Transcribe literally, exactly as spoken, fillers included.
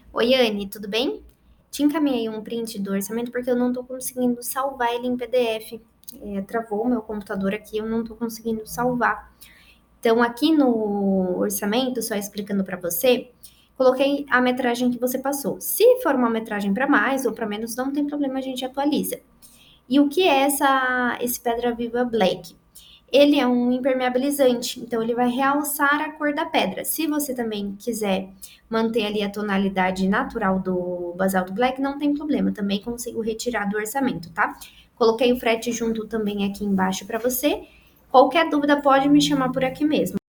Oi, Anne, tudo bem? Te encaminhei um print do orçamento porque eu não tô conseguindo salvar ele em P D F. É, travou o meu computador aqui, eu não tô conseguindo salvar. Então, aqui no orçamento, só explicando para você, coloquei a metragem que você passou. Se for uma metragem para mais ou para menos, não tem problema, a gente atualiza. E o que é essa, esse Pedra Viva Black? Ele é um impermeabilizante, então ele vai realçar a cor da pedra. Se você também quiser manter ali a tonalidade natural do basalto black, não tem problema, também consigo retirar do orçamento, tá? Coloquei o frete junto também aqui embaixo para você. Qualquer dúvida pode me chamar por aqui mesmo.